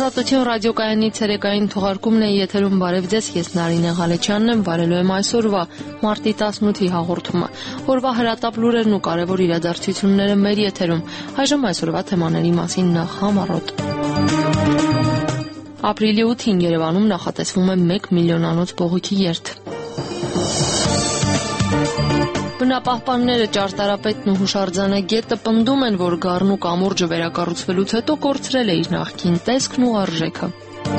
Ազատություն ռադիոկայանի ցերեկային թողարկումն է եթերում բարև ձեզ, ես Նարինե Ղալեչյանն եմ, բարելու եմ այսօրվա մարտի 18-ի հաղորդումը։ Օրվա հրատապ լուրերն ու կարևոր իրադարձությունները մեր եթերում։ Այժմ այսօրվա թեմաների մասին նախ համառոտ։ Ապրիլի 8-ին Երևանում նախատեսվում է 1 միլիոնանոց բողոքի երթ։ Բնապահպանները ճարտարապետն ու հուշարձանը գետը պնդում են, որ գառնու կամուրջը վերակառուցվելուց հետո կորցրել է իր նախկին տեսքն ու արժեքը։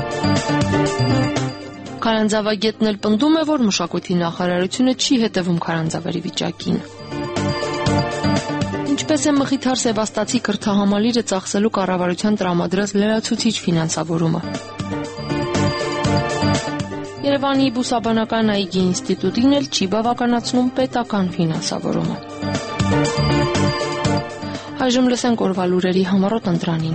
Քարանձավագետն էլ պնդում է, որ մշակույթի նախարարությունը չի հետևում քարանձավերի վիճակին։ Ինչպես է Մխիթար Սևաստացի կրթահամալիրը ծախսելու կառավարության տրամադրած լրացուցիչ ֆինանսավորումը։ Երևանի բուսաբանական այգի ինստիտուտին էլ չի բավականացնում պետական ֆինանսավորումը։ Այժմ լսենք օրվա լուրերի համառոտ ընտրանին։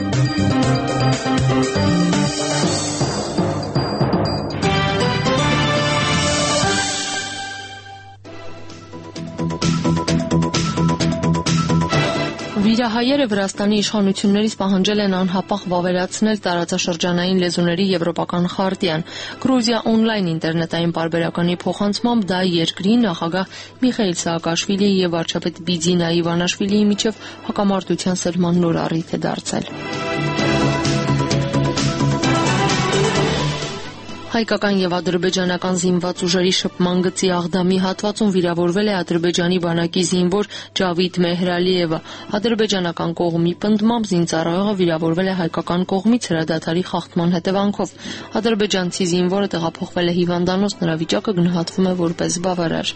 Վիրահայերը Վրաստանի իշխանություններից պահանջել են անհապաղ վավերացնել տարածաշրջանային լեզուների եվրոպական խարտիան։ Գրուզիա օնլայն ինտերնետային պարբերականի փոխանցմամբ դա երկրի նախագահ Միխայիլ Սաակաշվիլիի եւ վարչապետ Բիձինա Իվանաշվիլիի միջև հակամարտության սրման նոր առիթ է դարձել։ Հայկական եւ ադրբեջանական զինված ուժերի շփման գծի Աղդամի հատվածում վիրավորվել է Ադրբեջանի բանակի զինվոր Ջավիդ Մեհրալիևը։ Ադրբեջանական կողմի պնդմամբ զինծառայողը վիրավորվել է հայկական կողմից հրադադարի խախտման հետևանքով։ Ադրբեջանցի զինվորը տեղափոխվել է հիվանդանոց, նրա վիճակը գնահատվում է որպես բավարար։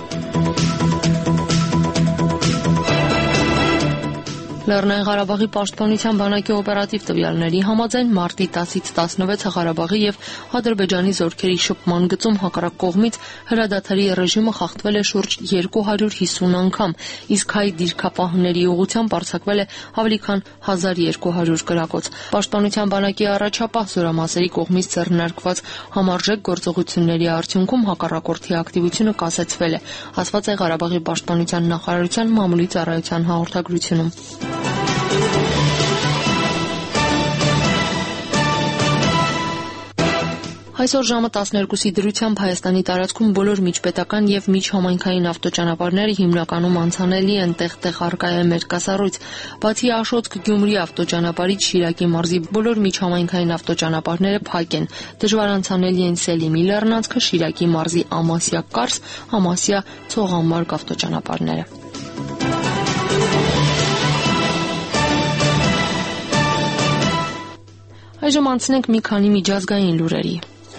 Լեռնային Ղարաբաղի պաշտպանության բանակի օպերատիվ տվյալների համաձայն մարտի 10-ից 16-ը Ղարաբաղի եւ Ադրբեջանի զորքերի շփման գծում հակառակ կողմից հրադադարի ռեժիմը խախտվել է շուրջ 250 անգամ, իսկ հայ դիրքապահների ուղղությամբ արձակվել է ավելի քան 1200 կրակոց։ Պաշտպանության բանակի առաջապահ զորամասերի կողմից ձեռնարկված համարժեք գործողությունների արդյունքում հակառակորդի ակտիվությունը կասեցվել է, ասված է Ղարաբաղի պաշտպանության նախարարության մամուլի ծառայության հաղորդագրությունում։ Այսօր ժամը 12-ի դրությամբ Հայաստանի տարածքում բոլոր միջպետական եւ միջհամայնքային ավտոճանապարհները հիմնականում անցանելի են, տեղ-տեղ առկա է մերկասառույց։ Բացի Աշոտք-Գյումրի ավտոճանապարհից Շիրակի մարզի բոլոր միջհամայնքային ավտոճանապարհները փակ են։ Դժվար անցանելի են Սելիմի լեռնանցքը, Շիրակի մարզի Ամասիա-Կարս, Ամասիա-Ցողամարկ ավտոճանապարհները։ Այժմ անցնենք մի քանի միջազգային լուրերի։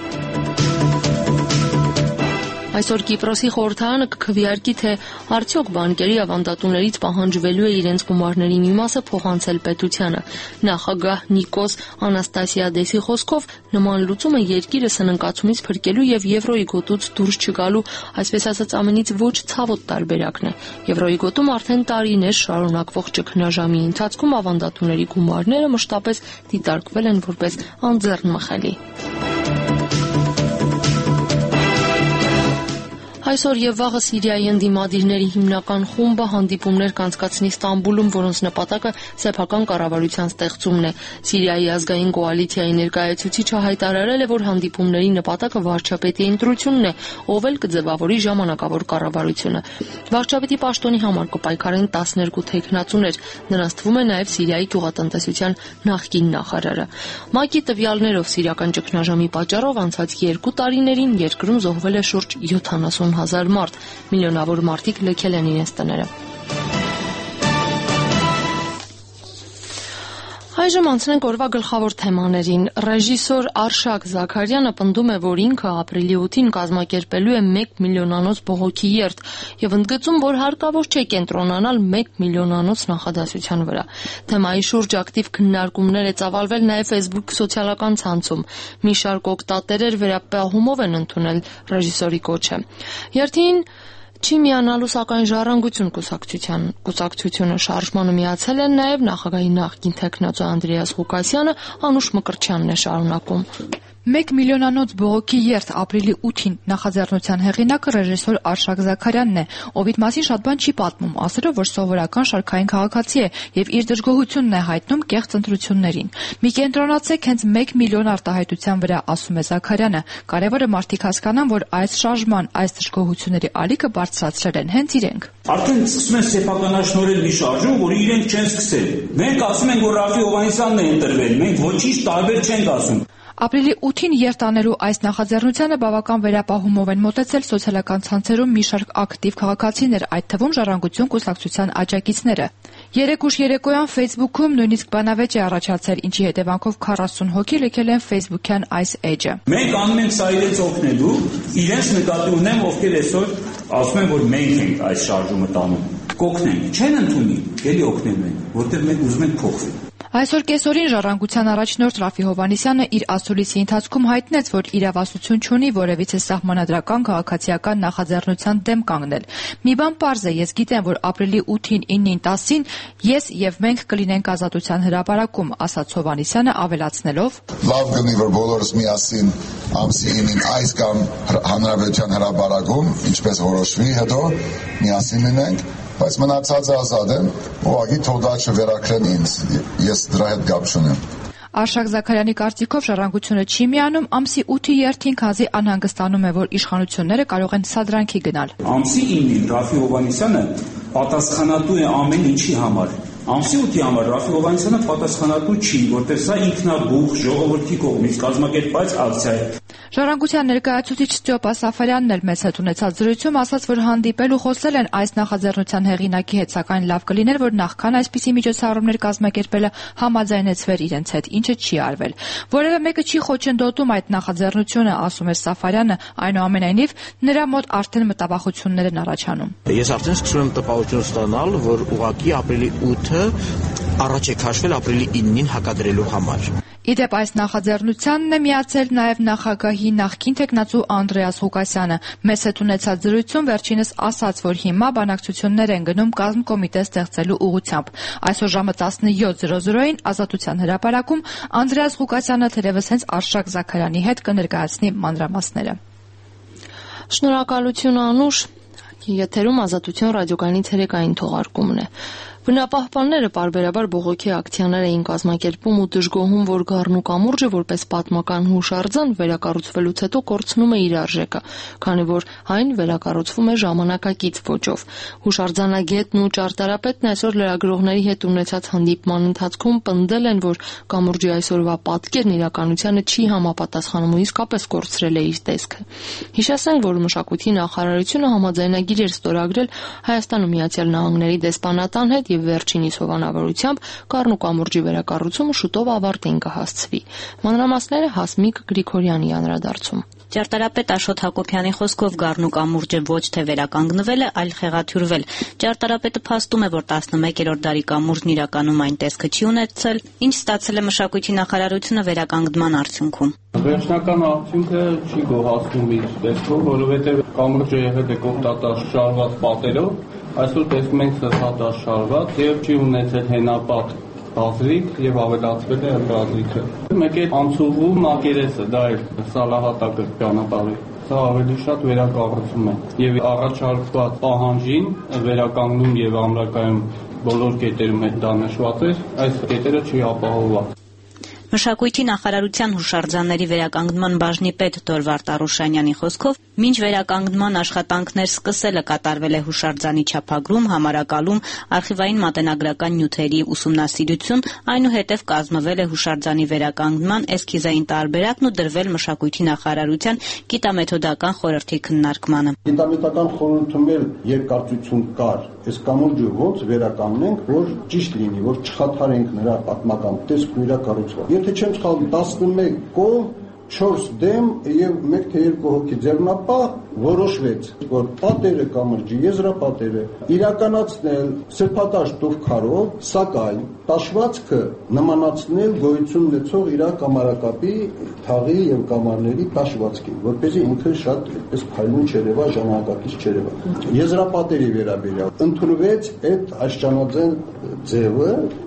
Այսօր Կիպրոսի խորհրդարանը կքվեարկի, թե արդյոք բանկերի ավանդատուներից պահանջվելու է իրենց գումարների մի մասը փոխանցել պետությանը։ Նախագահ Նիկոս Անաստասիադեսի խոսքով նման լուծումը երկիրը սննկացումից փրկելու եւ եվրոյի գոտուց դուրս չգալու, այսպես ասած, ամենից ոչ ցավոտ տարբերակն է։ Եվրոյի գոտում արդեն տարիներ շարունակվող ճգնաժամի ընթացքում ավանդատուների գումարները մշտապես դիտարկվել են որպես անձեռնմխելի։ Այսօր եւ վաղը Սիրիայի ընդդիմադիրների հիմնական խումբը հանդիպումներ կանցկացնի Ստամբուլում, որոնց նպատակը սեփական կառավարության ստեղծումն է։ Սիրիայի ազգային կոալիցիայի ներկայացուցիչը հայտարարել է, որ հանդիպումների նպատակը վարչապետի ընտրությունն է, ով էլ կձևավորի ժամանակավոր կառավարությունը։ Վարչապետի պաշտոնի համար կպայքարեն 12 թեկնածուներ, նրանց թվում է նաեւ Սիրիայի գյուղատնտեսության նախկին նախարարը։ ՄԱԿ-ի տվյալներով սիրիական ճգնաժամի պատճառով անցած 2 տարիներին երկրում զոհվել է շուրջ 70,000 մարդ, միլիոնավոր մարդիկ լքել են իրենց տները։ Այժմ անցնենք օրվա գլխավոր թեմաներին։ Ռեժիսոր Արշակ Զաքարյանը պնդում է, որ ինքը ապրիլի 8-ին կազմակերպելու է 1 միլիոնանոց բողոքի երթ եւ ընդգծում, որ հարկավոր չէ կենտրոնանալ 1 միլիոնանոց նախադասության վրա։ Թեմայի շուրջ ակտիվ քննարկումներ է ծավալվել նաեւ Facebook սոցիալական ցանցում։ Մի շարք օգտատերեր վերապահումով են ընդունել ռեժիսորի կոչը։ Երթին չի միանալու սակայն Ժառանգություն կուսակցությունը շարժմանը միացել են նաև նախագահի նախկին թեկնածու Անդրեաս Ղուկասյանը, Անուշ Մկրտչյանն է շարունակում։ 1 միլիոնանոց բողոքի երթ ապրիլի 8-ին նախաձեռնության հեղինակը ռեժիսոր Արշակ Զաքարյանն է, ով իր մասին շատ բան չի պատմում, ասելով, որ սովորական շարքային քաղաքացի է եւ իր դժգոհությունն է հայտնում կեղծ ընտրություններին։ Մի կենտրոնացեք հենց 1 միլիոն արտահայտության վրա, ասում է Զաքարյանը։ Կարևորը մարդիկ հասկանան, որ այս շարժման, այս դժգոհությունների ալիքը բարձրացրել են հենց իրենք։ Արդեն սկսում են սեփականաշնորհել մի շարժում, որ իրենք չեն սկսել։ Մենք ասում ենք, որ Ռաֆի Հովհաննիսյանն է ընտրվել, մենք ոչինչ տարբեր չենք ասում։ Ապրիլի 8-ին երթ անելու այս նախաձեռնությանը բավական վերապահումով են մոտեցել սոցիալական ցանցերում մի շարք ակտիվ քաղաքացիներ, այդ թվում Ժառանգություն կուսակցության աջակիցները։ Երեք ուշ երեկոյան Facebook-ում նույնիսկ բանավեճ է առաջացել, ինչի հետևանքով 40 հոգի լքել են Facebook-յան այս էջը։ Մենք անում ենք սա իրենց օգնելու, իրենց նկատի ունեմ, ովքեր այսօր ասում են, որ մենք ենք այս շարժումը տանում։ Կօգնենք, չեն ընդունի, ելի օգնելու են, որտեղ մենք ուզում ենք փոխվել։ Այսօր կեսօրին Ժառանգության առաջնորդ Ռաֆի Հովհաննիսյանը իր ասուլիսի ընթացքում հայտնեց, որ իրավասություն չունի որևիցե սահմանադրական քաղաքացիական նախաձեռնության դեմ կանգնել։ Մի բան պարզ է, ես գիտեմ, որ ապրիլի 8-ին, 9-ին, 10-ին ես եւ մենք կլինենք Ազատության հրապարակում, ասաց Հովհաննիսյանը ավելացնելով. Լավ գնի, որ բոլորս միասին ամսի 9-ին այս կամ Հանրապետության հրապարակում, ինչպես որոշվի, հետո միասին լինենք, բայց մնացածը ազատ եմ, ուղղակի թող դա չվերակրեն ինձ, ես դրա հետ կապ չունեմ։ Արշակ Զաքարյանի կարծիքով Ժառանգությունը չի միանում ամսի 8-ի երթին, քանզի անհանգստանում է, որ իշխանությունները կարող են սադրանքի գնալ։ Ամսի 9-ին Ռաֆի Հովհաննիսյանը պատասխանատու է ամեն ինչի համար։ Ամսի 8-ի համար Ռաֆի Հովհաննիսյանը պատասխանատու չի, որտեղ սա ինքնաբուխ ժողովրդի կողմից կազմակերպված ակցիա է։ Ժառանգության ներկայացուցիչ Ստյոպա Սաֆարյանն էլ մեծ հետ ունեցած զրույցում ասաց, որ հանդիպել ու խոսել են այս նախաձեռնության հեղինակի հետ, սակայն լավ կլիներ, որ նախքան այսպիսի միջոցառումներ կազմակերպելը համաձայնեցվեր իրենց հետ, ինչը չի արվել։ Որևէ մեկը չի խոչընդոտում այդ նախաձեռնությունը, ասում է Սաֆարյանը, այնուամենայնիվ նրա մոտ արդեն մտավախություններ են առաջանում։ Ես արդեն սկսում եմ տպավորություն ստանալ, որ ուղղակի ապրիլի 8-ը առաջ է քաշվել ապրիլի 9-ին հակադրելու համար։ Իդեպ այս նախաձեռնությանն է միացել նաև նախագահի նախկին թեկնածու Անդրեաս Ղուկասյանը։ Մեծ հետ ունեցած զրույցում վերջինս ասաց, որ հիմա բանակցություններ են գնում կազմկոմիտե ստեղծելու ուղղությամբ։ Այսօր ժամը 17:00-ին Ազատության հրապարակում Անդրեաս Ղուկասյանը թերևս հենց Արշակ Զաքարյանի հետ կներկայացնի մանրամասները։ Շնորհակալություն Անուշ, եթերում Ազատություն ռադիոկայանի ցերեկային թողարկումն է։ Բնապահպանները պարբերաբար բողոքի ակցիաներ էին կազմակերպում ու դժգոհում, որ Գառնու կամուրջը որպես պատմական հուշարձան վերակառուցվելուց հետո կորցնում է իր արժեքը, քանի որ այն վերակառուցվում է ժամանակակից ոճով։ Հուշարձանագետն ու ճարտարապետն այսօր լրագրողների հետ ունեցած հանդիպման ընթացքում պնդել են, որ կամուրջի այսօրվա պատկերն իրականությանը չի համապատասխանում ու իսկապես կորցրել է իր տեսքը։ Հիշեցնենք, որ մշակույթի նախարարությունը համաձայնագիր էր ստորագրել Հայաստան ու Միացյալ Նահանգների դեսպանատան հետ եւ վերջինիս հովանավորությամբ Գառնու կամուրջի վերակառուցումը շուտով ավարտին կհասցվի։ Մանրամասները Հասմիկ Գրիգորյանի անդրադարձում։ Ճարտարապետ Աշոտ Հակոբյանի խոսքով Գառնու կամուրջը ոչ թե վերականգնվել է, այլ խեղաթյուրվել։ Ճարտարապետը փաստում է, որ 11-րդ դարի կամուրջն իրականում այն տեսքը չի ունեցել, ինչ ստացել է մշակույթի նախարարությունը վերականգնման արդյունքում։ Վերջնական արդյունքը չի գոհացնում իր տեսքով, որովհետև կամուրջը եղել է կողտատաշ շարված պատերով, այսօր տեսնում ենք սրտատաշ շարված եւ չի ունեցել հենապատ բազրիկ եւ ավելացվել է բազրիկը։ Մեկ է անցուղու մակերեսը, դա է սալահատակը ճանապարհի։ Սա ավելի շատ վերակառուցում է եւ առաջարկված պահանջին վերականգնում եւ ամրակայում բոլոր կետերում հետ դա նշված է, այս կետերը չի ապահովված։ Մշակույթի նախարարության հուշարձանների վերականգնման բաժնի պետ Դորվարդ Արուշանյանի խոսքով, մինչ վերականգնման աշխատանքներ սկսելը կատարվել է հուշարձանի չափագրում, համարակալում, արխիվային մատենագրական նյութերի ուսումնասիրություն, այնուհետև կազմվել է հուշարձանի վերականգնման էսքիզային տարբերակն ու դրվել մշակույթի նախարարության գիտամեթոդական խորհրդի քննարկմանը։ Գիտամեթոդական խորհրդում էլ երկարծություն կար, այս կամուրջը ոնց վերականգնենք, որ ճիշտ լինի, որ չխաթարենք նրա պատմական տեսքն ու իրակառուցումը։ Եթե չեմ սխալվում, 11 կողմ, 4 դեմ եւ 1 թե 2 հոգի ձեռնապահ որոշվեց, որ պատերը կամրջի եզրապատերը իրականացնել սրբատաշ տուֆքարով, սակայն տաշվածքը նմանացնել գոյություն ունեցող իր կամարակապի թաղի եւ կամարների տաշվածքին, որպեսզի ինքը շատ այդպես փայլուն չերևա, ժամանակակից չերևա։ Եզրապատերի վերաբերյալ ընդունվեց այդ աշճանաձեն ձևը։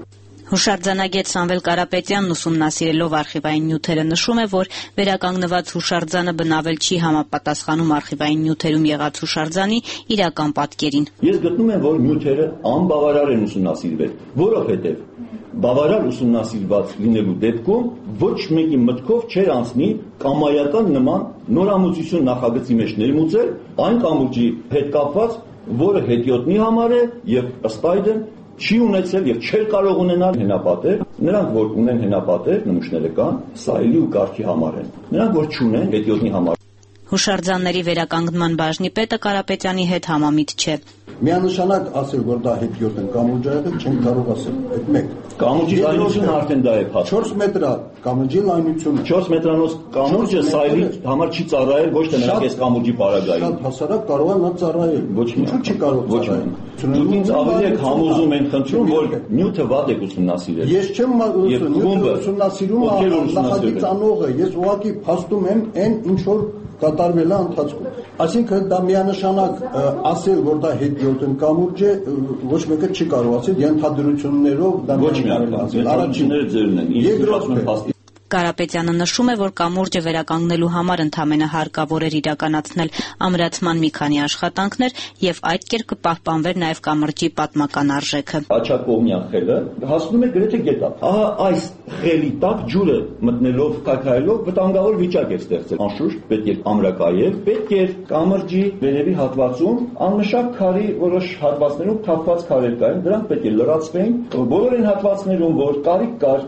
Հուշարձանագետ Սամվել Կարապետյանն ուսումնասիրելով արխիվային նյութերը նշում է, որ վերականգնված հուշարձանը բնավել չի համապատասխանում արխիվային նյութերում եղած հուշարձանի իրական պատկերին։ Ես գտնում եմ, որ նյութերը անբավարար են ուսումնասիրվել, որովհետև բավարար ուսումնասիրված լինելու դեպքում ոչ մեկի մտքով չէր անցնի կամայական նման նորամուծություն նախագծի մեջ ներմուծել այն կամուրջի հետ կապված, որը հետիոտնի համար է եւ ըստ այդմ չի ունեցել եւ չէր կարող ունենալ հենապատեր, նրանք որ ունեն հենապատեր, նմուշները կան, սայլի ու կարգի համար են։ Նրանք որ չունեն հետիոտնի համար։ Հուշարձանների վերականգնման բաժնի պետը Կարապետյանի հետ համամիտ չէ։ Միանշանակ ասել, որ դա հետիոտ են կամուրջը եղել, չենք կարող ասել։ Այդ մեկ։ Կամուրջի լայնությունը արդեն դա է փաստը։ 4 մետր է կամուրջի լայնությունը։ 4 մետրանոց կամուրջը սայլի համար չի ծառայել ոչ թե նրանք այս կամուրջի պարագային։ Շատ հասարակ կարող է նա ծառայել։ Ինչու՞ չի կարող ծառայել։ Դուք ինձ ավելի եք համոզում են խնդրում, որ նյութը վատ եք ուսումնասիրել։ Ես չեմ նյութը ուսումնասիրում, նախագիծ անողը, ես ուղղակի փաստում եմ այն ինչ որ կատարվել է ընթացքում։ Այսինքն դա միանշանակ ասել, որ դա հետիոտ են կամուրջ է, ոչ մեկը չի կարող ասել ենթադրություններով դա ոչ միայն ասել, առաջինները ձերն են։ Երկրորդը Կարապետյանը նշում է, որ կամուրջը վերականգնելու համար ընդամենը հարկավոր էր իրականացնել ամրացման մի քանի աշխատանքներ եւ այդ կերպ կպահպանվեր նաեւ կամրջի պատմական արժեքը։ Աչակողմյան խելը հասնում է գրեթե գետա։ Ահա այս խելի տակ ջուրը մտնելով, կայքայելով վտանգավոր վիճակ է ստեղծել։ Անշուշտ պետք է ամրակայել, պետք է կամրջի վերևի հատվածում անմշակ քարի որոշ հատվածներում թափված քարեր կային, դրանք պետք է լրացվեին։ Բոլոր այն հատվածներում, որ կարիք կար,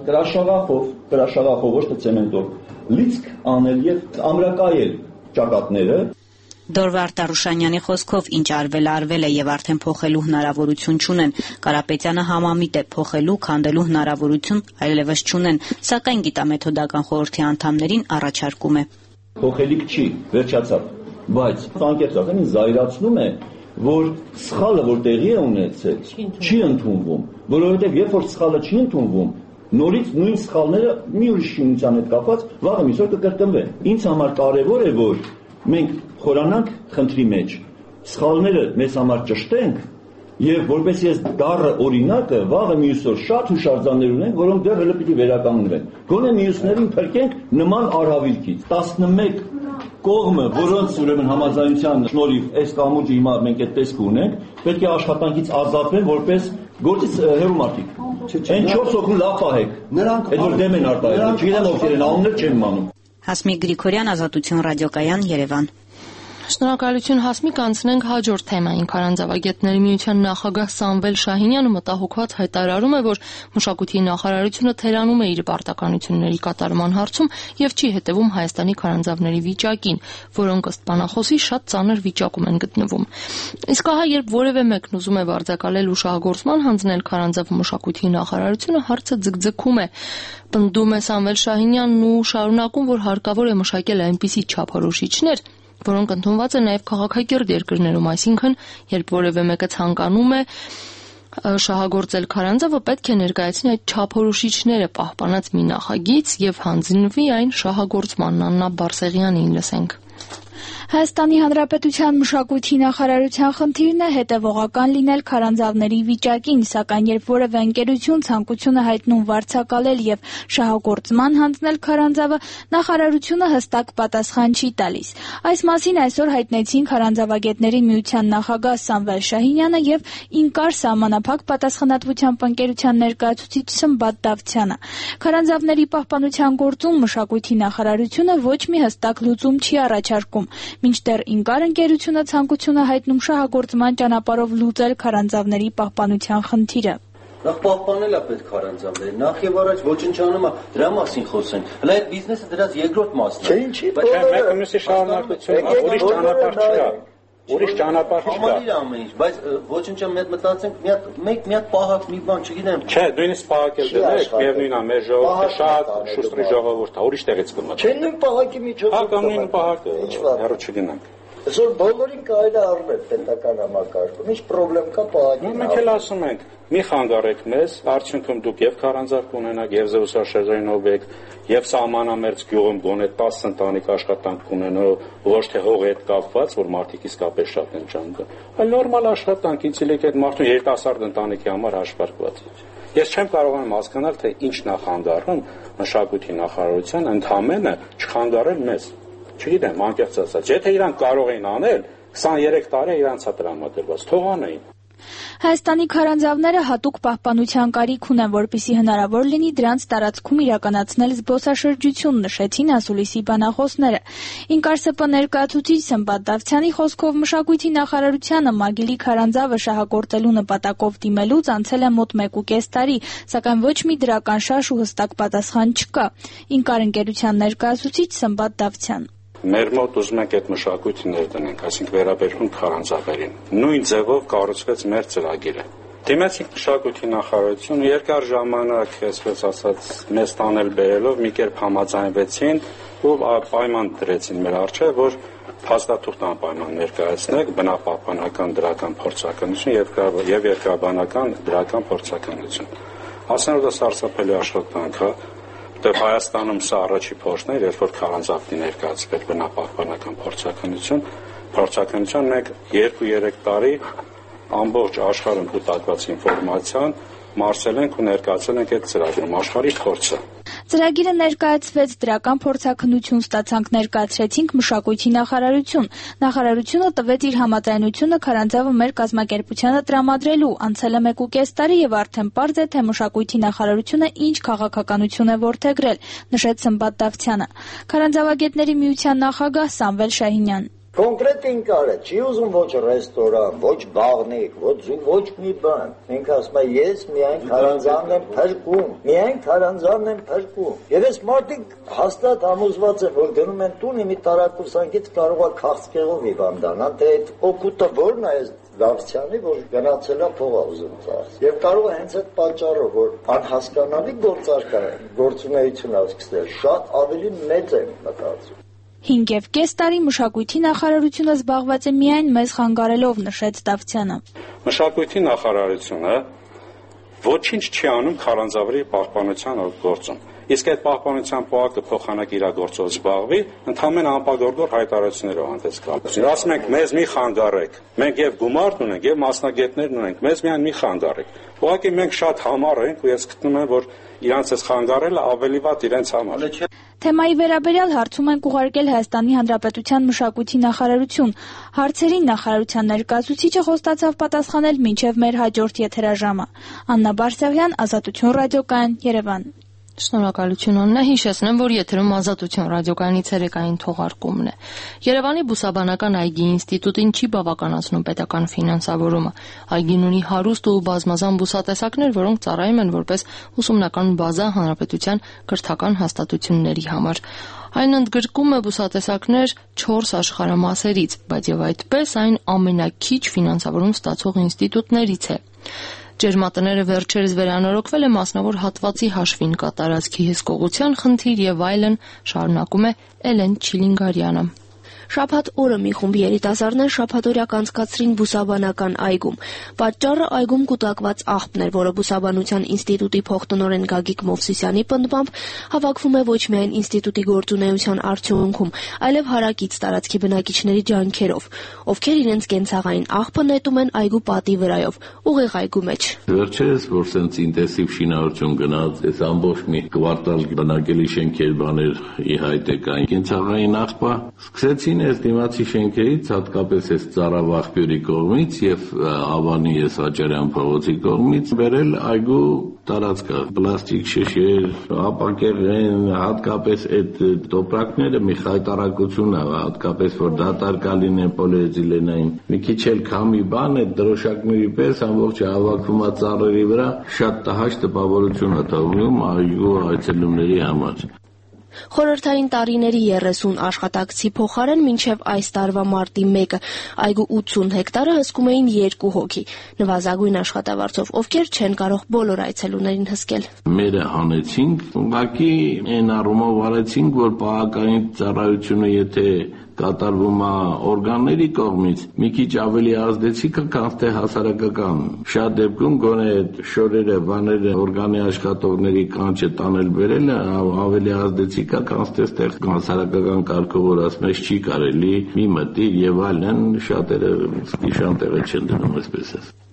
կրաշաղախով ոչ թե ցեմենտով լիցք անել եւ ամրակայել ճակատները։ Դորվարդ Տարուշանյանի խոսքով ինչ արվել է եւ արդեն փոխելու հնարավորություն չունեն։ Կարապետյանը համամիտ է փոխելու, քանդելու հնարավորություն այլևս չունեն, սակայն գիտամեթոդական խորհրդի անդամներին առաջարկում է։ Փոխելիք չի, վերջացավ, բայց անկեղծորեն զայրացնում է, որ սխալը որ տեղի է ունեցել, չի ընդունվում, որովհետեւ երբ որ սխալը չի ընդունվում, նորից նույն սխալները մի ուրիշ շինության հետ կապված վաղը միսօր կկրկնվեն։ Ինձ համար կարևոր է, որ մենք խորանանք խնդրի մեջ, սխալները մեզ համար ճշտենք եւ որպես ես դառը օրինակը վաղը մյուսօր շատ հուշարձաններ ունենք, որոնք դեռ հələ պիտի վերականգնվեն։ Գոնե մյուսներին փրկենք նման արհավիրքից։ 11 կողմը, որոնց ուրեմն համաձայնության շնորհիվ այս կամուրջը հիմա մենք այդ տեսքը ունենք, պետք է աշխատանքից ազատվեն որպես գործից հեռու մարդիկ։ Այն 4 հոգու լավ պահեք։ Նրանք այդ որ դեմ են արտահայտում, չգիտեմ ովքեր են, անուններ չեմ իմանում։ Հասմիկ Գրիգորյան, Ազատություն ռադիոկայան, Երևան։ Շնորհակալություն Հասմիկ, անցնենք հաջորդ թեմային։ Քարանձավագետների միության նախագահ Սամվել Շահինյանը մտահոգված հայտարարում է, որ մշակույթի նախարարությունը թերանում է իր պարտականությունների կատարման հարցում եւ չի հետեւում Հայաստանի քարանձավների վիճակին, որոնք ըստ բանախոսի շատ ծանր վիճակում են գտնվում։ Իսկ ահա երբ որևէ մեկն ուզում է վարձակալել ու շահգործման հանձնել քարանձավ մշակույթի նախարարությունը, հարցը ձգձգում է։ Պնդում է Սամվել Շահինյանն ու շարունակում, որ հարկավոր է մշակել այնպիսի չափորոշիչներ, որոնք ընդունված են նաև քաղաքակիրթ երկրներում, այսինքն, երբ որևէ մեկը ցանկանում է շահագործել քարանձավը, պետք է ներկայացնի այդ չափորոշիչները պահպանած մի նախագիծ եւ հանձնվի այն շահագործման։ Աննա Բարսեղյանին լսենք։ Հայաստանի Հանրապետության մշակույթի նախարարության խնդիրն է հետևողական լինել քարանձավների վիճակին, սակայն երբ որևէ ընկերություն ցանկություն է հայտնում վարձակալել եւ շահագործման հանձնել քարանձավը, նախարարությունը հստակ պատասխան չի տալիս։ Այս մասին այսօր հայտնեցին Քարանձավագետների միության նախագահ Սամվել Շահինյանը եւ Ինկար սահմանափակ պատասխանատվությամբ ընկերության ներկայացուցիչ Սմբատ Դավթյանը։ Քարանձավների պահպանության գործում մշակույթի նախարարությունը ոչ մի հստակ լուծում չի առաջարկում, մինչդեռ Ինկար ընկերությունը ցանկություն է հայտնում շահագործման ճանապարհով լուծել քարանձավների պահպանության խնդիրը։ Նախ պահպանել է պետք քարանձավները, նախ եւ առաջ ոչնչանում է, դրա մասին խոսենք։ Հələ այդ բիզնեսը դրած երկրորդ մասն է։ Չէ, ինչի՞։ Բայց մեկը մյուսի շարունակությունն է, ուրիշ ճանապարհ չկա։ Ուրիշ ճանապարհ չկա։ Համալիր ամեն ինչ, բայց ոչնչը մեկ մտածենք, մի հատ պահակ մի բան, չգիտեմ։ Չէ, նույնիսկ պահակել դեք, միևնույնն է, մեր ժողովուրդը շատ շուստրի ժողովուրդ է, ուրիշ տեղից կմտա։ Չէ, նույն պահակի միջոցով։ Հա, կամ նույն պահակը, հեռու չգնանք։ Այսօր բոլորին կարելի է առնել պետական համակարգում, ինչ խնդրեմ կա պահակի։ Մենք էլ ասում ենք, մի խանգարեք մեզ, արդյունքում դուք եւ քարանձավ կունենաք, եւ զբոսաշրջային օբյեկտ, եւ սահմանամերձ գյուղում գոնե 10 ընտանիք աշխատանք կունենա, ոչ թե հողի հետ կապված, որ մարդիկ իսկապես շատ են ճանաչում, այլ նորմալ աշխատանք, ինձ ելեք այդ մարդու երիտասարդ ընտանիքի համար հաշվարկված։ Ես չեմ կարողանում հասկանալ, թե ինչ նախանդարում մշակույթի նախարարության ընդամենը չխանգարել մեզ։ Չգիտեմ, անկեղծ ասած, եթե իրանք կարող էին անել, 23 տարի իրանց է տրամադրված, թող անեին։ Հայաստանի քարանձավները հատուկ պահպանության կարիք ունեն, որպեսզի հնարավոր լինի դրանց տարածքում իրականացնել զբոսաշրջություն, նշեցին ասուլիսի բանախոսները։ ԻՆԿԱՐՍՊ ներկայացուցիչ Սմբատ Դավթյանի խոսքով մշակույթի նախարարությանը Մագիլի քարանձավը շահագործելու նպատակով դիմելուց անցել է մոտ 1.5 տարի, սակայն ոչ մի դրական շահ ու հստակ պատասխան չկա։ ԻՆԿԱՐ ընկերության ներկայացուցիչ Սմբատ Դավթյան. Մեր մոտ ուզում ենք այդ մշակույթը ներդնենք, այսինքն վերաբերվում քարանձավերին։ Նույն ձևով կառուցվեց մեր ծրագիրը։ Դիմեցինք մշակույթի նախարարություն, երկար ժամանակ, այսպես ասած, մեզ տանել բերելով մի կերպ համաձայնվեցին ու պայման դրեցին մեր առջև, որ փաստաթուղթ անպայման ներկայացնեք բնապահպանական դրական փորձականություն եւ երկրաբանական դրական փորձականություն։ Ասեն, որ դա սարսափելի աշխատանք է։ Դե Հայաստանում սա առաջի փորձն էր, երբ որ քարանձավի ներկայացվել բնապահպանական փորձականության մենք 2-3 տարի ամբողջ աշխարհում կուտակված ինֆորմացիան մարսել ենք ու ներկայացել ենք այդ ծրագրում աշխարհի փորձը։ Ծրագիրը ներկայացվեց, դրական փորձաքննություն ստացանք, ներկայացրեցինք մշակույթի նախարարություն։ Նախարարությունը տվեց իր համաձայնությունը քարանձավը մեր կազմակերպությանը տրամադրելու, անցել է 1.5 տարի եւ արդեն պարզ է, թե մշակույթի նախարարությունը ինչ քաղաքականություն է որդեգրել, նշեց Սմբատ Դավթյանը։ Քարանձավագետների միության նախագահ Սամվել Շահինյան. Կոնկրետ ինքնարը չի ուզում ոչ ռեստորան, ոչ բաղնիկ, ոչ մի բան։ Ինքը ասում է ես միայն քարանձավն եմ փրկում, միայն քարանձավն եմ փրկում։ Եվ այս մարդիկ հաստատ համոզված են, որ գնում են տուն մի տարակուսանքից կարող է քաղցկեղով հիվանդանալ, թե այդ օգուտը որն է այս Դավթյանի, որ գնացել է փողա ուզում ծախս։ Եվ կարող է հենց այդ պատճառով, որ անհասկանալի գործունեություն է սկսել, շատ ավելի մեծ է մտածում։ 5.5 տարի մշակույթի նախարարությունը զբաղված է միայն մեզ խանգարելով, նշեց Դավթյանը։ Մշակույթի նախարարությունը ոչինչ չի անում քարանձավերի պահպանության գործում։ Իսկ այդ պահպանության պոակը փոխանակ իրագործող զբաղվի, ընդհանրապես անպագորգոր հայտարարություններով հանդես գալու։ Ասում ենք մեզ մի խանգարեք։ Մենք եւ գումարն ունենք եւ մասնագետներն ունենք, մեզ միայն մի խանգարեք։ Ուղղակի մենք շատ համառ ենք ու ես գտնում եմ, որ իրանց այս խանգարելը ավելի վատ իրենց համար է։ Թեմայի վերաբերյալ հարցում ենք ուղարկել Հայաստանի Հանրապետության մշակույթի նախարարություն։ Հարցերին նախարարության ներկայացուցիչը խոստացավ պատասխանել մինչև մեր հաջորդ եթերաժամը։ Աննա Բարսեղյան, Ազատություն ռադիոկայան, Երևան։ Շնորհակալություն Աննա, հիշեցնեմ, որ եթերում Ազատություն ռադիոկայանի ցերեկային թողարկումն է։ Երևանի Բուսաբանական այգի ինստիտուտին չի բավականացնում պետական ֆինանսավորումը։ Այգին ունի հարուստ ու բազմազան բուսատեսակներ, որոնք ծառայում են որպես ուսումնական բազա հանրապետության կրթական հաստատությունների համար։ Այն ընդգրկում է բուսատեսակներ 4 աշխարհամասերից, բայց եւ այդպես այն ամենաքիչ ֆինանսավորում ստացող ինստիտուտներից է։ Ջերմատները վերջերս վերանորոգվել է մասնավոր հատվածի հաշվին, կատարածքի հսկողության խնդիր եւ այլն, շարունակում է Էլեն Չիլինգարյանը։ Շաբաթ օրը մի խումբ երիտասարդներ շաբաթօրյա կանցկացրին Բուսաբանական այգում։ Պատճառը այգում կուտակված աղբն էր, որը Բուսաբանության ինստիտուտի փոխտնօրեն Գագիկ Մովսիսյանի պնդմամբ հավաքվում է ոչ միայն ինստիտուտի գործունեության արդյունքում, այլև հարակից տարածքի բնակիչների ջանքերով, ովքեր իրենց կենցաղային աղբը նետում են այգու պատի վրայով, ուղիղ այգու մեջ։ Վերջերս, որ սենց ինտենսիվ շինարարություն գնաց, այս ամբողջ մի կվարտալ բնակելի շենքեր բաներ ի հայտ եկան, կենցաղային աղբը սկսեցին այս դիմացի շենքերից, հատկապես այս Ծառավաղբյուրի կողմից եւ Ավանի այս Աճարյան փողոցի կողմից բերել այգու տարածքը, պլաստիկ շշեր, ապակեղեն, հատկապես այդ տոպրակները մի խայտարակություն է, հատկապես որ դատարկալին պոլիէթիլենային, մի քիչ էլ քամի բան է, դրոշակների պես ամբողջ հավաքվում է ծառերի վրա, շատ տհաճ տպավորություն է թողնում այգու այցելուների համար։ Խորհրդային տարիների 30 աշխատակցի փոխարեն մինչև այս տարվա մարտի 1-ը այգու 80 հեկտարը հսկում էին 2 հոգի, նվազագույն աշխատավարձով, ովքեր չեն կարող բոլոր այցելուներին հսկել։ Մերը հանեցինք, ուղղակի այն առումով արեցինք, որ պահակային ծառայությունը եթե կատարվում է օրգանների կողմից, մի քիչ ավելի ազդեցիկ է, քան թե հասարակական։ Շատ դեպքում գոնե շորերը, բաները, օրգանի աշխատողների կանչը տանել բերելը ավելի ազդեցիկ է, քան թե հասարակական կարգով որ ասում ես չի կարելի, մի մտիր եւ այլն, շատերը ստիշան տեղը չեն դնում այսպես։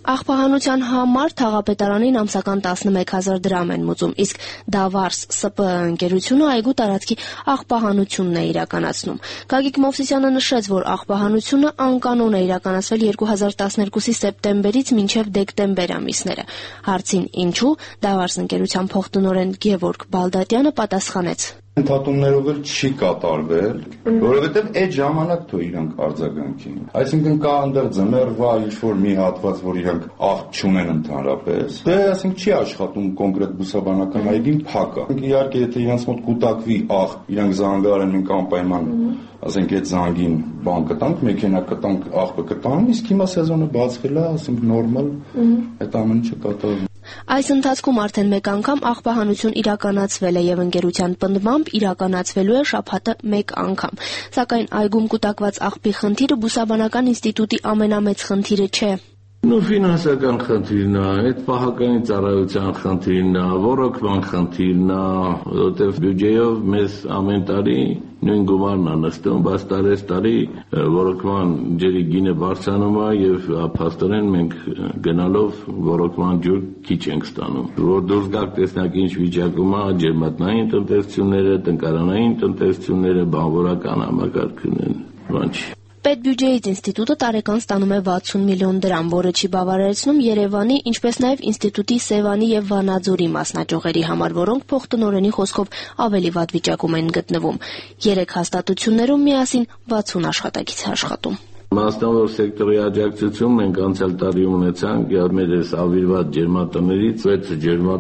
Աղբահանության համար թաղապետարանին ամսական 11,000 դրամ են մուծում, իսկ Դավարս ՍՊԸ ընկերությունը այգու տարածքի աղբահանությունն է իրականացնում։ Գագիկ Մովսիսյանը նշեց, որ աղբահանությունը անկանոն է իրականացվել 2012-ի սեպտեմբերից մինչև դեկտեմբեր ամիսները։ Հարցին ինչու, Դավարս ընկերության փոխտնօրեն Գևորգ Բալդատյանը պատասխանեց. Ընդհատումներով էլ չի կատարվել, որովհետև այդ ժամանակ թող իրանք արձագանքին։ Այսինքն կա այնտեղ ձմեռվա ինչ-որ մի հատված, որ իրանք աղբ չունեն ընդհանրապես։ Դե այսինքն չի աշխատում կոնկրետ բուսաբանական այգին փակ է։ Իհարկե, եթե իրանց մոտ կուտակվի աղբ, իրանք զանգարեն մենք անպայման, ասենք այդ զանգին բան կտանք, մեքենա կտանք, աղբը կտանք, իսկ հիմա սեզոնը բացվել է, ասենք նորմալ, այդ ամեն ինչը կատարվում։ Այս ընթացքում արդեն մեկ անգամ աղբահանություն իրականացվել է եւ ընկերության պնդմամբ իրականացվելու է շաբաթը մեկ անգամ։ Սակայն այգում կուտակված աղբի խնդիրը բուսաբանական ինստիտուտի ամենամեծ խնդիրը չէ։ Ֆինանսական խնդիրն է, այդ պահականի ծառայության խնդիրն է, ոռոգման խնդիրն է, որտեղ բյուջեով մեզ ամեն տարի նույն գումարն է նստում, բայց տարի ոռոգման ջրի գինը բարձրանում է եւ փաստորեն մենք գնալով ոռոգման ջուր քիչ ենք ստանում։ Որ դուրս գաք տեսնակ ինչ վիճակում է ջերմատնային տնտեսությունները, տնկարանային տնտեսությունները, բանվորական համակարգն են, բան չի։ Պետբյուջեից ինստիտուտը տարեկան ստանում է 60 միլիոն դրամ, որը չի բավարարեցնում Երևանի, ինչպես նաև ինստիտուտի Սևանի եւ Վանաձորի մասնաճյուղերի համար, որոնք փոխտնօրենի խոսքով ավելի վատ վիճակում են գտնվում։ 3 հաստատություններում միասին 60 աշխատակից է աշխատում։ Մասնավոր սեկտորի աջակցություն մենք անցյալ տարի ունեցանք մեր ավիրված ջերմատներից 6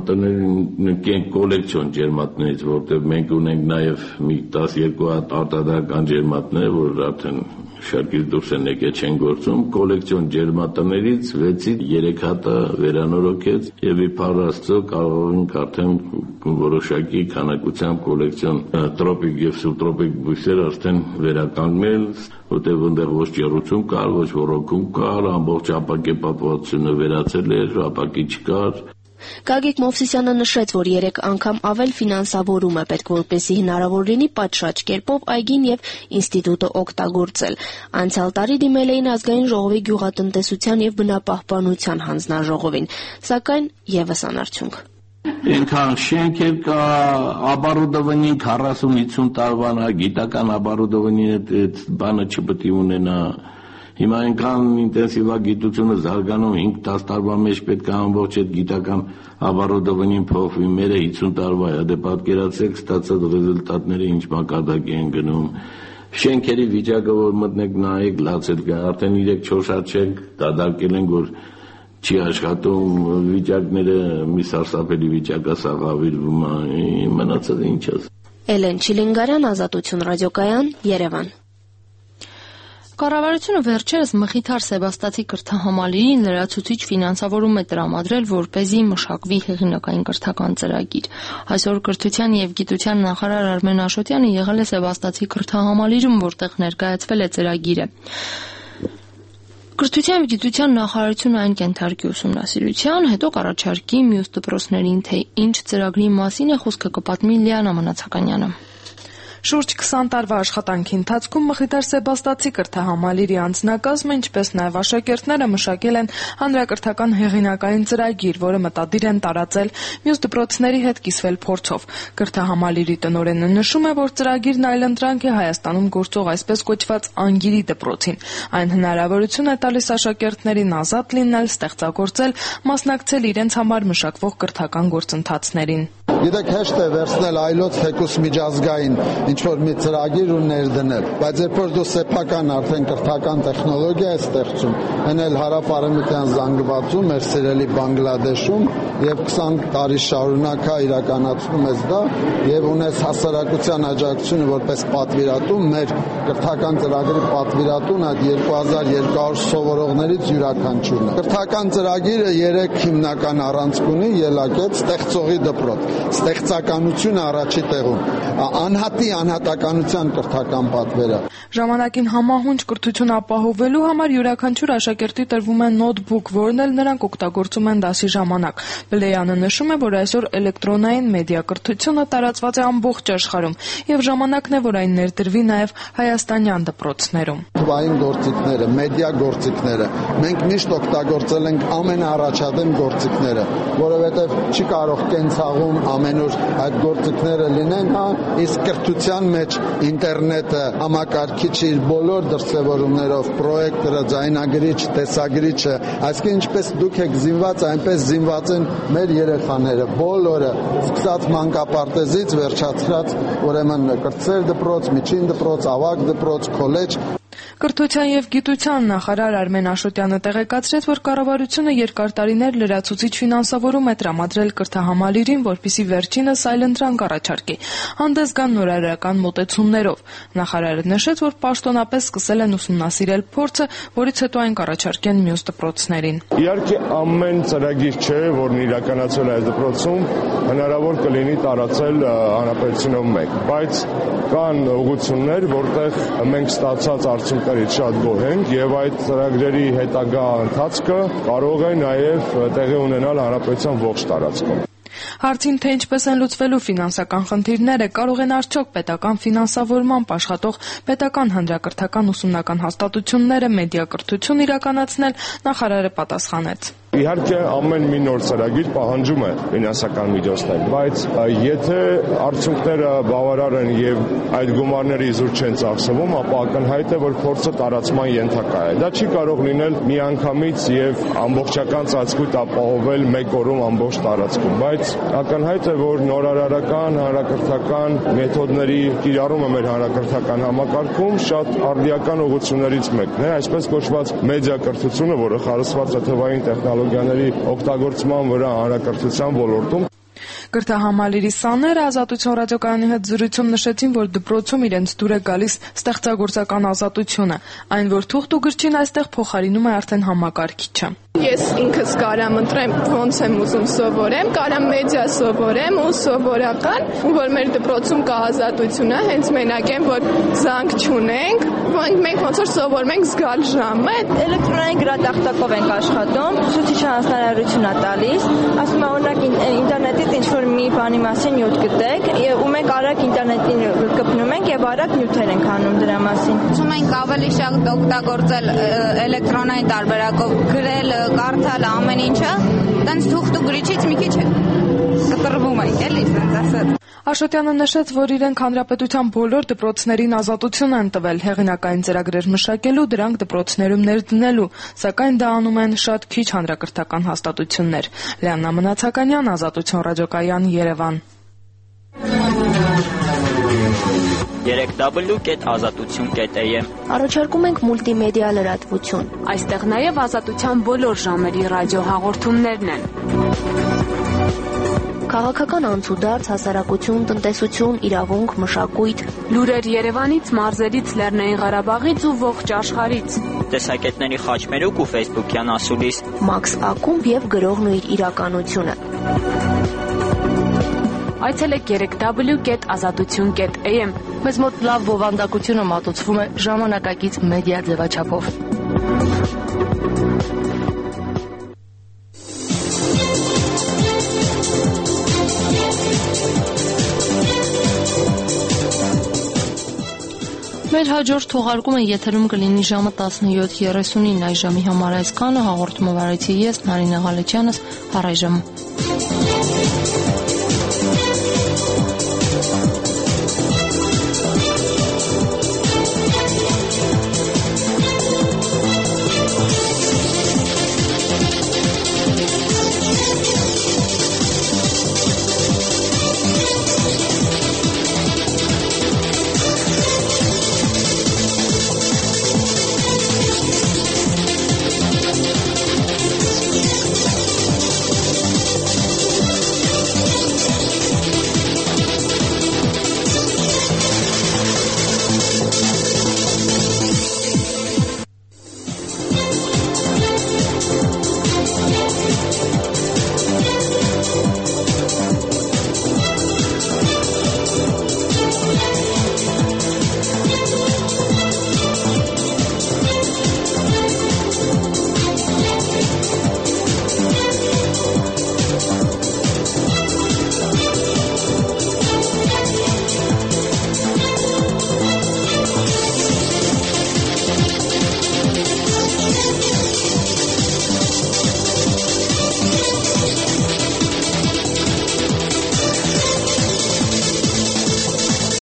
ջերմատների կոլեկցիոն ջերմատներից, որտեղ մենք ունենք նաև մի 12 հատ արտադրական ջերմատներ, որ արդեն շարքից դուրս են եկել չեն գործում, կոլեկցիոն ջերմատներից 6-ից 3 հատը վերանորոգեց եւ իբր Աստծո կարող ենք արդեն որոշակի քանակությամբ կոլեկցիոն տրոպիկ եւ սուբտրոպիկ բույսեր արդեն վերականգնել, որտեղ այնտեղ ոչ ջեռուցում կար, ոչ ոռոգում կար, ամբողջ ապակեպատվությունը վերացել էր, ապակի չկար։ Գագիկ Մովսիսյանը նշեց, որ 3 անգամ ավել ֆինանսավորում է պետք, որպեսզի հնարավոր լինի պատշաճ կերպով այգին եւ ինստիտուտը օգտագործել։ Անցյալ տարի դիմել էին ազգային ժողովի գյուղատնտեսության եւ բնապահպանության հանձնաժողովին, սակայն եւս անարդյունք։ Ինքան շենքեր կա, оборудование 40-50 տարվան է, գիտական оборудование այդ բանը չպետք է ունենա։ Հիմա այնքան ինտենսիվագիտությունը զարգանում 5-10 տարվա մեջ պետք է ամբողջ այդ գիտական оборудование փոխվի, մերը 50 տարվա է, դե պատկերացրեք ստացած ռեզուլտատները ինչ մակարդակի են գնում։ Շենքերի վիճակը որ մտնեք նայեք, լացել կա, արդեն 3-4 հատ շենք դադարել են, որ չի աշխատում, վիճակները մի սարսափելի վիճակ է, սաղավիրվում է, մնացած ինչ է։ Էլեն Չիլինգարյան, Ազատություն ռադիոկայան, Երևան։ Կառավարությունը վերջերս Մխիթար Սեբաստացի կրթահամալիրին լրացուցիչ ֆինանսավորում է տրամադրել, որպեսզի մշակվի հեղինակային կրթական ծրագիր։ Այսօր կրթության եւ գիտության նախարար Արմեն Աշոտյանը եղել է Սեբաստացի կրթահամալիրում, որտեղ ներկայացվել է ծրագիրը։ Կրթության եւ գիտության նախարարությունը այն կենթարկի ուսումնասիրության, հետո կառաջարկի մյուս դպրոցներին, թե ինչ ծրագրի մասին է խոսքը, կպատմի Լիանա Մնացականյանը։ Շուրջ 20 տարվա աշխատանքի ընթացքում Մխիթար Սեբաստացի կրթահամալիրի անձնակազմը, ինչպես նաև աշակերտները մշակել են հանրակրթական հեղինակային ծրագիր, որը մտադիր են տարածել մյուս դպրոցների հետ կիսվել փորձով։ Կրթահամալիրի տնօրենը նշում է, որ ծրագիրն այլընտրանք է Հայաստանում գործող այսպես կոչված անգիրի դպրոցին։ Այն հնարավորություն է տալիս աշակերտներին ազատ լինել, ստեղծագործել, մասնակցել իրենց համար մշակվող կրթական գործընթացներին։ Գիտեք, հեշտ է վերցնել այլոց թեկուս միջազգային ինչ-որ մի ծրագիր ու ներդնել, բայց երբ որ դու սեփական արդեն կրթական տեխնոլոգիա ես ստեղծում, հենց հարավ-արևմտյան զանգվածում, մեր սիրելի Բանգլադեշում եւ 20 տարի շարունակ է իրականացնում ես դա եւ ունես հասարակության աջակցությունը որպես պատվիրատու, մեր կրթական ծրագրի պատվիրատուն այդ 2200 սովորողներից յուրաքանչյուրն է։ Կրթական ծրագիրը 3 հիմնական առանցք ունի՝ ելակետ, ստեղծողի դպրոց։ ստեղծականությունը առաջի տեղում, անհատի անհատականության կրթական պատվերը։ Ժամանակին համահունչ կրթություն ապահովելու համար յուրաքանչյուր աշակերտի տրվում է նոթբուք, որն էլ նրանք օգտագործում են դասի ժամանակ։ Բլեյանը նշում է, որ այսօր էլեկտրոնային մեդիա կրթությունը տարածված է ամբողջ աշխարհում, եւ ժամանակն է, որ այն ներդրվի նաեւ հայաստանյան դպրոցներում։ Թվային գործիքները, մեդիա գործիքները մենք միշտ օգտագործել ենք ամենաառաջադեմ գործիքները, որովհետեւ չի կարող կենցաղում ամենուր այդ գործիքները լինեն, իսկ կրթության մեջ ինտերնետը, համակարգիչը իր բոլոր դրսևորումներով, պրոյեկտորը, ձայնագրիչ, տեսագրիչը, այսինքն ինչպես դուք եք զինված, այնպես զինված են մեր երեխաները, բոլորը, սկսած մանկապարտեզից վերջացրած ուրեմն կրտսեր դպրոց, միջին դպրոց, ավագ դպրոց, քոլեջ։ Կրթության եւ գիտության նախարար Արմեն Աշոտյանը տեղեկացրեց, որ կառավարությունը երկար տարիներ լրացուցիչ ֆինանսավորում է տրամադրել կրթահամալիրին, որպեսզի վերջինս այլընտրանք առաջարկի, հանդես գան նորարարական մոտեցումներով։ Նախարարը նշեց, որ պաշտոնապես սկսել են ուսումնասիրել փորձը, որից հետո այն կառաջարկեն մյուս դպրոցներին։ Իհարկե ամեն ծրագիր չէ, որն իրականացվել է այս դպրոցում, հնարավոր կլինի տարածել հանրապետությունով մեկ, բայց կան ուղղություններ, որտեղ մենք ստացած արդյունքներից շատ գոհ ենք եւ այդ ծրագրերի հետագա ընթացքը կարող է նաեւ տեղի ունենալ հանրապետության ողջ տարածքում։ Հարցին, թե ինչպես են լուծվելու ֆինանսական խնդիրները, կարող են արդյոք պետական ֆինանսավորմամբ աշխատող պետական հանրակրթական ուսումնական հաստատությունները մեդիակրթություն իրականացնել, նախարարը պատասխանեց։ Իհարկե ամեն մի նոր ծրագիր պահանջում է ֆինանսական միջոցներ, բայց եթե արդյունքները բավարար են եւ այդ գումարները իզուր չեն ծախսվում, ապա ակնհայտ է, որ փորձը տարածման ենթակա է։ Դա չի կարող լինել միանգամից եւ ամբողջական ծածկույթ ապահովել մեկ օրում ամբողջ տարածքում, բայց ակնհայտ է, որ նորարարական հանրակրթական մեթոդների կիրառումը մեր հանրակրթական համակարգում շատ արդիական ուղղություններից մեկն է, այսպես կոչված մեդիակրթությունը, որը խարսված է թվային տեխնոլոգիաների օգտագործման վրա հանրակրթության ոլորտում։ Կրթահամալիրի սաները Ազատություն ռադիոկայանի հետ զրույցում նշեցին, որ դպրոցում իրենց դուր է գալիս ստեղծագործական ազատությունը, այն որ թուղթ ու գրչին այստեղ փոխարինում է արդեն համակարգիչը։ Ես ինքս կարամ ընտրեմ ոնց եմ ուզում սովորեմ, կարամ մեդիա սովորեմ ու սովորական, որ մեր դպրոցում կա ազատությունը, հենց մենակ եմ, որ զանգ չունենք, մենք ոնց որ սովորում ենք զգալ ժամը։ Էլեկտրոնային գրատախտակով ենք աշխատում, ուսուցիչը հանձնարարություն է տալիս, ասում է օրինակ ինտերնետից ինչ-որ մի բանի մասին նյութ գտեք, ու մենք արագ ինտերնետին կպնում ենք եւ արագ նյութեր ենք անում դրա մասին։ Ուզում ենք ավելի շատ օգտագործել էլեկտրոնային տարբերակով գրել, կարդալ ամեն ինչը, տենց թուղթ ու գրիչից մի քիչ կտրվում ենք, էլի, ասենց ասած։ Աշոտյանը նշեց, որ իրենք հանրապետության բոլոր դպրոցներին ազատություն են տվել հեղինակային ծրագրեր մշակելու, դրանք դպրոցներում ներդնելու, սակայն դա անում են շատ քիչ հանրակրթական հաստատություններ։ Լիաննա Մնացականյան, Ազատություն ռադիոկայան, Երևան։ www.azatutun.am Առաջարկում ենք մուլտիմեդիա լրատվություն։ Այստեղ նաև ազատության բոլոր ժամերի ռադիոհաղորդումներն են։ Քաղաքական անցուդարձ, հասարակություն, տնտեսություն, իրավունք, մշակույթ, լուրեր Երևանից, մարզերից, Լեռնային Ղարաբաղից ու ողջ աշխարհից։ Տեսակետների խաչմերուկ ու Facebook-յան ասուլիս։ Մաքս Ակումբ եւ գրողն ու իր իրականությունը։ Այցելեք www.azatutun.am։ Մեզ մոտ լավ բովանդակությունը մատուցվում է ժամանակակից մեդիա ձևաչափով։ Մեր հաջորդ թողարկումը եթերում կլինի ժամը 17:39, այս ժամի համար այսքանը, հաղորդումը վարեցի ես, Նարինե Ղալեչյանս, առայժմ։